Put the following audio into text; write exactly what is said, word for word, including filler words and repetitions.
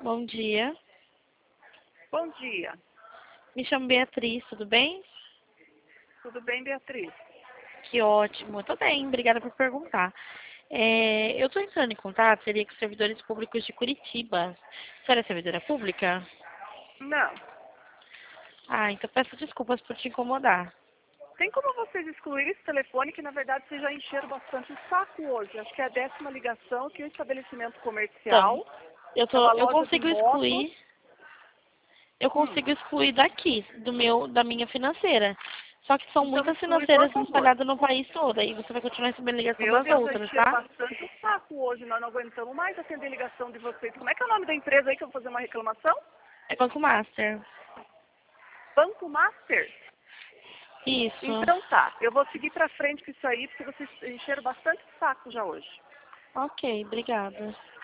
Bom dia. Bom dia. Me chamo Beatriz, tudo bem? Tudo bem, Beatriz? Que ótimo. Eu tô bem, obrigada por perguntar. É, eu estou entrando em contato, seria com os servidores públicos de Curitiba. A senhora é servidora pública? Não. Ah, então peço desculpas por te incomodar. Tem como vocês excluírem esse telefone que, na verdade, vocês já encheram bastante o saco hoje. Acho que é a décima ligação que o estabelecimento Então, comercial eu, é uma tô, eu loja de consigo motos. excluir, eu Hum, consigo excluir daqui, do meu, da minha financeira. Só que são então muitas exclui, por financeiras favor. espalhadas no país todo, e você vai continuar recebendo ligação Meu das Deus, já outras, encheram tá? bastante o saco hoje. Nós não aguentamos mais atender ligação de vocês. Como é que é o nome da empresa aí que eu vou fazer uma reclamação? É Banco Master. Banco Master? Isso. Então tá, eu vou seguir pra frente com isso aí, porque vocês encheram bastante o saco já hoje. Ok, obrigada.